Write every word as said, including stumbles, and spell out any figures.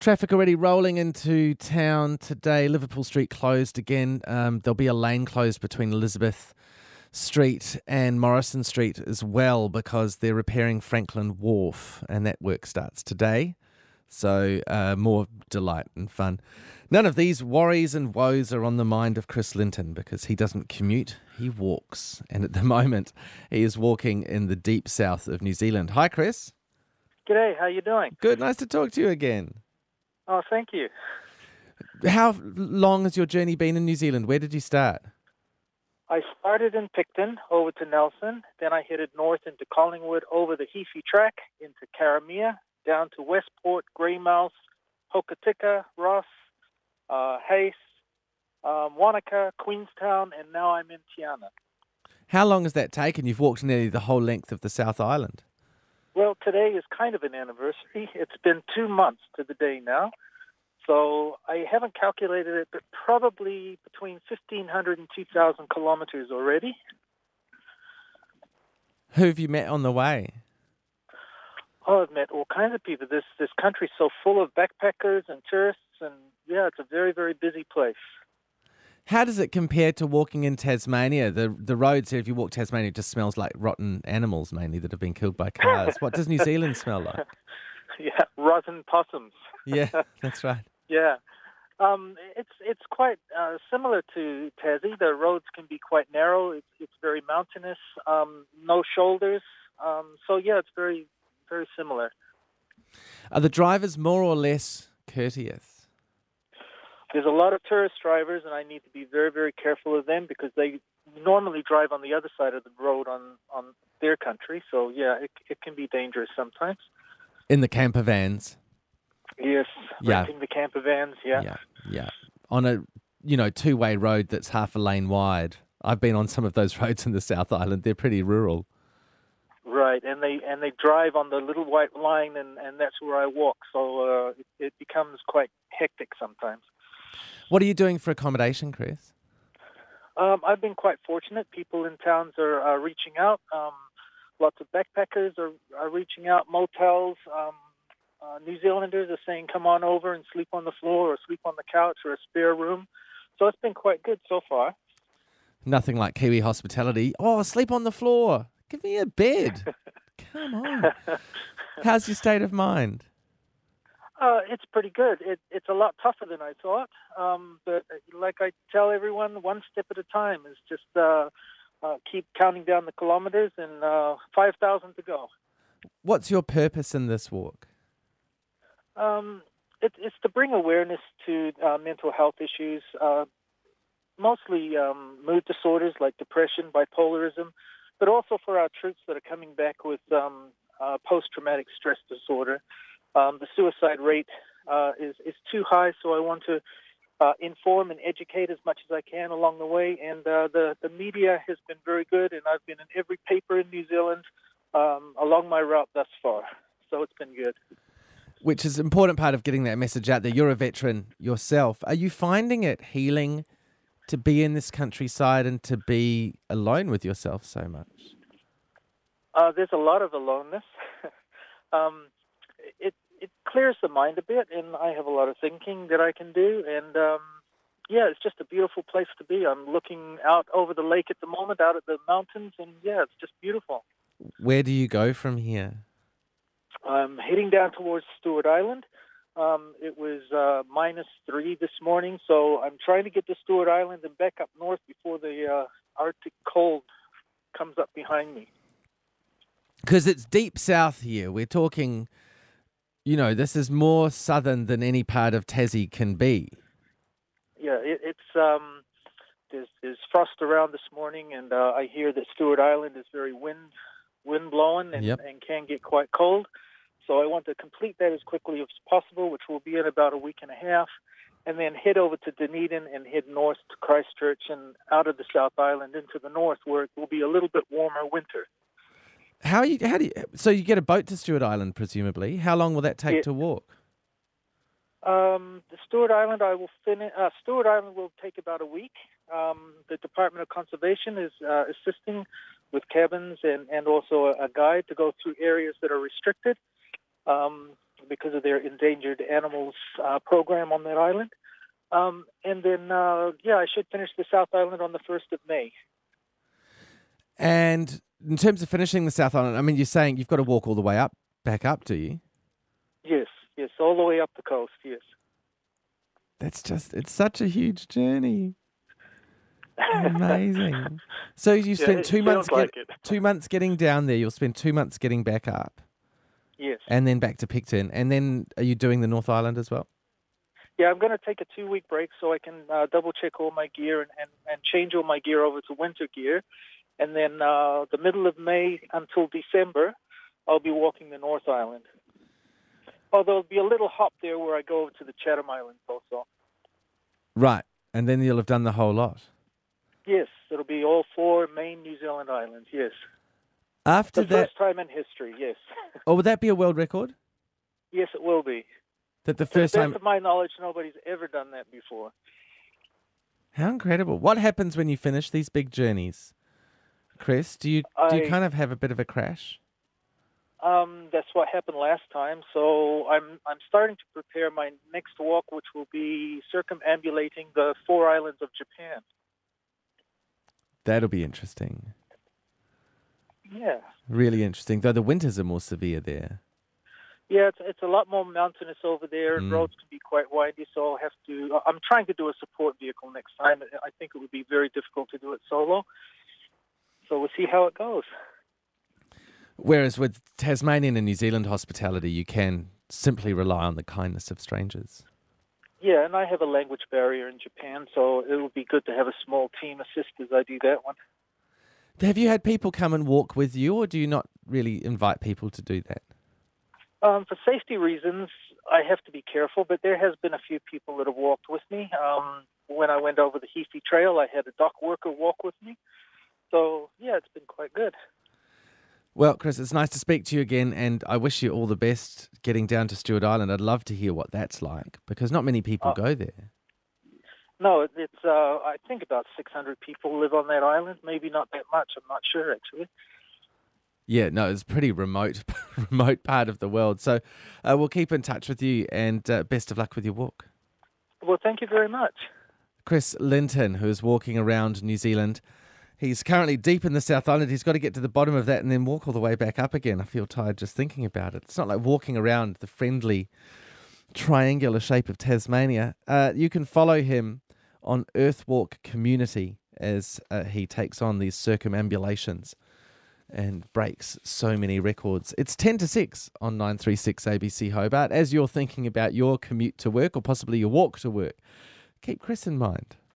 Traffic already rolling into town today. Liverpool Street closed again. Um, there'll be a lane closed between Elizabeth Street and Morrison Street as well because they're repairing Franklin Wharf and that work starts today. So uh, more delight and fun. None of these worries and woes are on the mind of Chris Linton because he doesn't commute, he walks. And at the moment, he is walking in the deep south of New Zealand. Hi, Chris. G'day, how you doing? Good, nice to talk to you again. Oh, thank you. How long has your journey been in New Zealand? Where did you start? I started in Picton, over to Nelson, then I headed north into Collingwood, over the Heafy Track, into Karamea, down to Westport, Greymouth, Hokitika, Ross, uh, Hayes, um, Wanaka, Queenstown, and now I'm in Tiana. How long has that taken? You've walked nearly the whole length of the South Island. Well, today is kind of an anniversary. It's been two months to the day now. So I haven't calculated it, but probably between fifteen hundred and two thousand kilometers already. Who have you met on the way? Oh, I've met all kinds of people. This this country's so full of backpackers and tourists, and yeah, it's a very, very busy place. How does it compare to walking in Tasmania? The the roads here, if you walk Tasmania, it just smells like rotten animals mainly that have been killed by cars. What does New Zealand smell like? Yeah, rotten possums. Yeah, that's right. Yeah. Um, it's it's quite uh, similar to Tassie. The roads can be quite narrow. It's, it's very mountainous, um, no shoulders. Um, so, yeah, it's very, very similar. Are the drivers more or less courteous? There's a lot of tourist drivers, and I need to be very, very careful of them because they normally drive on the other side of the road on, on their country. So, yeah, it, it can be dangerous sometimes. In the camper vans? Yes, yeah. renting the camper vans, yeah. Yeah, yeah. On a, you know, two-way road that's half a lane wide. I've been on some of those roads in the South Island. They're pretty rural. Right, and they and they drive on the little white line, and, and that's where I walk. So uh, it, it becomes quite hectic sometimes. What are you doing for accommodation, Chris? Um, I've been quite fortunate. People in towns are, are reaching out. Um, lots of backpackers are, are reaching out, motels. Um, uh, New Zealanders are saying, come on over and sleep on the floor or sleep on the couch or a spare room. So it's been quite good so far. Nothing like Kiwi hospitality. Oh, sleep on the floor. Give me a bed. Come on. How's your state of mind? Uh, it's pretty good. It, it's a lot tougher than I thought. Um, but like I tell everyone, one step at a time is just uh, uh, keep counting down the kilometers and uh, five thousand to go. What's your purpose in this walk? Um, it, it's to bring awareness to uh, mental health issues, uh, mostly um, mood disorders like depression, bipolarism, but also for our troops that are coming back with um, uh, post-traumatic stress disorder. Um, the suicide rate uh, is, is too high, so I want to uh, inform and educate as much as I can along the way. And uh, the, the media has been very good, and I've been in every paper in New Zealand um, along my route thus far. So it's been good. Which is an important part of getting that message out there. You're a veteran yourself. Are you finding it healing to be in this countryside and to be alone with yourself so much? Uh, there's a lot of aloneness. um, it it clears the mind a bit, and I have a lot of thinking that I can do. And um, yeah, it's just a beautiful place to be. I'm looking out over the lake at the moment, out at the mountains, and yeah, it's just beautiful. Where do you go from here? I'm heading down towards Stewart Island. Um, it was uh, minus three this morning, so I'm trying to get to Stewart Island and back up north before the uh, Arctic cold comes up behind me. Because it's deep south here. We're talking, you know, this is more southern than any part of Tassie can be. Yeah, it, it's um, there's, there's frost around this morning, and uh, I hear that Stewart Island is very wind wind blowing and, yep. and can get quite cold. So I want to complete that as quickly as possible, which will be in about a week and a half, and then head over to Dunedin and head north to Christchurch and out of the South Island into the north, where it will be a little bit warmer winter. How you? How do you? So you get a boat to Stewart Island, presumably. How long will that take yeah. to walk? Um, the Stewart Island, I will finish. Uh, Stewart Island will take about a week. Um, the Department of Conservation is uh, assisting with cabins and, and also a, a guide to go through areas that are restricted. Um, because of their endangered animals uh, program on that island. Um, and then, uh, yeah, I should finish the South Island on the first of May. And in terms of finishing the South Island, I mean, you're saying you've got to walk all the way up, back up, do you? Yes, yes, all the way up the coast, yes. That's just, it's such a huge journey. Amazing. So you spent yeah, two months like get, two months getting down there. You'll spend two months getting back up. Yes. And then back to Picton. And then are you doing the North Island as well? Yeah, I'm going to take a two-week break so I can uh, double-check all my gear and, and, and change all my gear over to winter gear. And then uh, the middle of May until December, I'll be walking the North Island. Oh, there'll be a little hop there where I go over to the Chatham Islands also. Right. And then you'll have done the whole lot. Yes, it'll be all four main New Zealand islands, yes. After the that... first time in history, yes. Oh, would that be a world record? Yes, it will be. That the To first the best time... of my knowledge, nobody's ever done that before. How incredible. What happens when you finish these big journeys, Chris? Do you do you I- kind of have a bit of a crash? Um, that's what happened last time. So I'm I'm starting to prepare my next walk, which will be circumambulating the four islands of Japan. That'll be interesting. Yeah, Really interesting. Though the winters are more severe there. yeah, it's it's a lot more mountainous over there, and Mm. roads can be quite windy. So I'll have to. I'm trying to do a support vehicle next time. I think it would be very difficult to do it solo. So we'll see how it goes. Whereas with Tasmanian and New Zealand hospitality, you can simply rely on the kindness of strangers. Yeah, and I have a language barrier in Japan, so it would be good to have a small team assist as I do that one. Have you had people come and walk with you, or do you not really invite people to do that? Um, for safety reasons, I have to be careful, but there has been a few people that have walked with me. Um, when I went over the Heafy Trail, I had a dock worker walk with me. So, yeah, it's been quite good. Well, Chris, it's nice to speak to you again, and I wish you all the best getting down to Stewart Island. I'd love to hear what that's like, because not many people Oh. go there. No, it- it's, uh, I think about six hundred people live on that island. Maybe not that much. I'm not sure, actually. Yeah, no, it's a pretty remote, remote part of the world. So uh, we'll keep in touch with you, and uh, best of luck with your walk. Well, thank you very much. Chris Linton, who is walking around New Zealand. He's currently deep in the South Island. He's got to get to the bottom of that and then walk all the way back up again. I feel tired just thinking about it. It's not like walking around the friendly triangular shape of Tasmania. Uh, you can follow him on Earthwalk Community as uh, he takes on these circumambulations and breaks so many records. It's ten to six on nine three six A B C Hobart. As you're thinking about your commute to work or possibly your walk to work, keep Chris in mind.